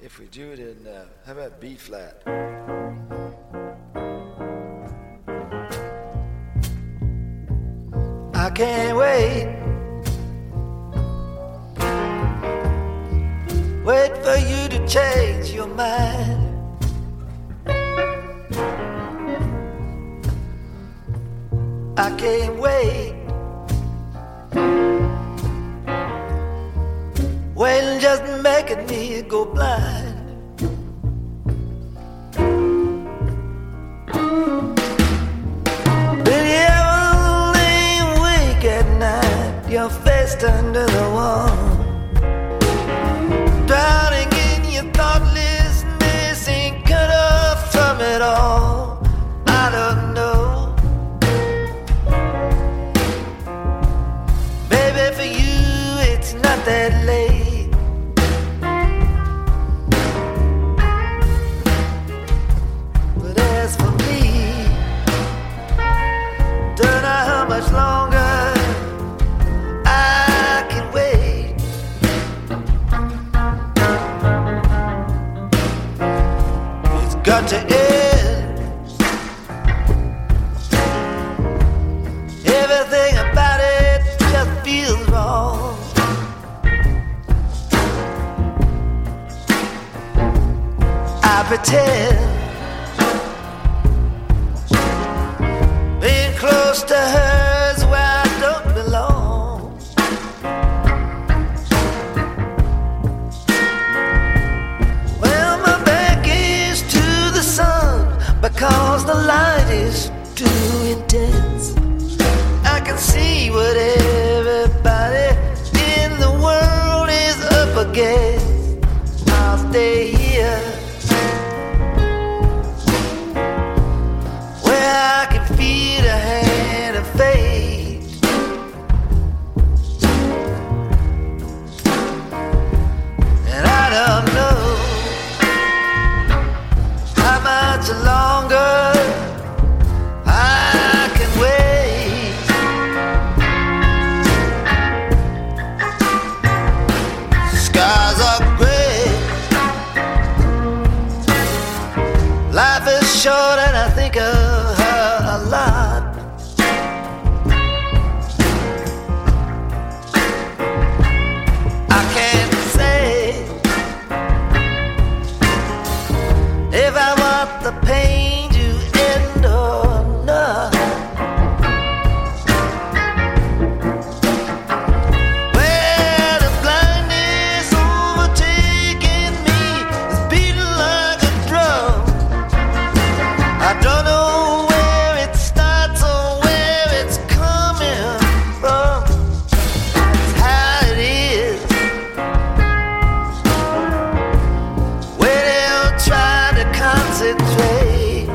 If we do it in, how about B flat? I can't wait. Wait for you to change your mind. I can't wait. Waiting just making me go blind. Been yelling awake at night, your face under the wall, drowning in your thoughtlessness, ain't cut off from it all. I don't know, baby, for you it's not that late. Much longer I can wait. It's got to end. Everything about it just feels wrong. I pretend being close to her because the light is too intense. I can see what everybody in the world is up against. I'll stay here where I can feel a hand of fate. And I don't know how much longer I can wait. Skies are gray, life is short and I think of her a lot. I can't say if I want the pain to end or not. Well, the blindness overtaking me is beating like a drum. I don't know where it starts or where it's coming from. That's how it is. Where they'll try to concentrate.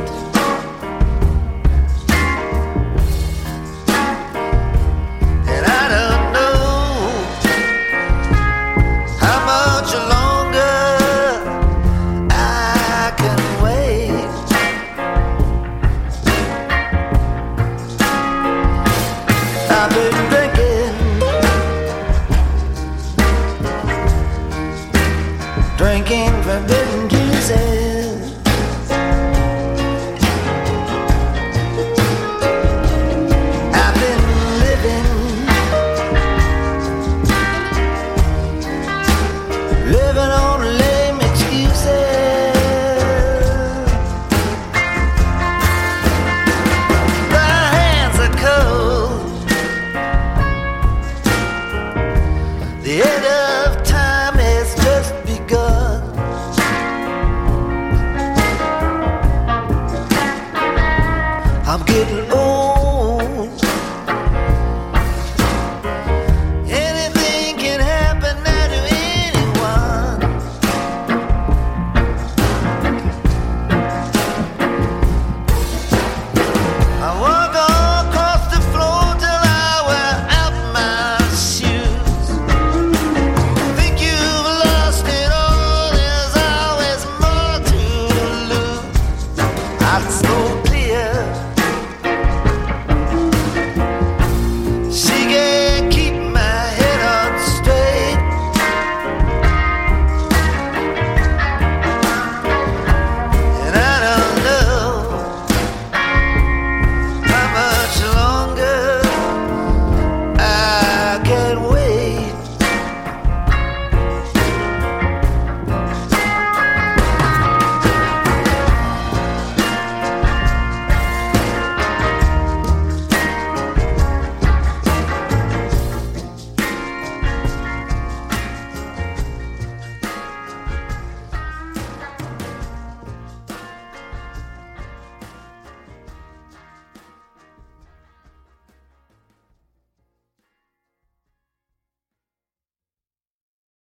And I don't know how much longer I can wait. I've been drinking forbidden juices.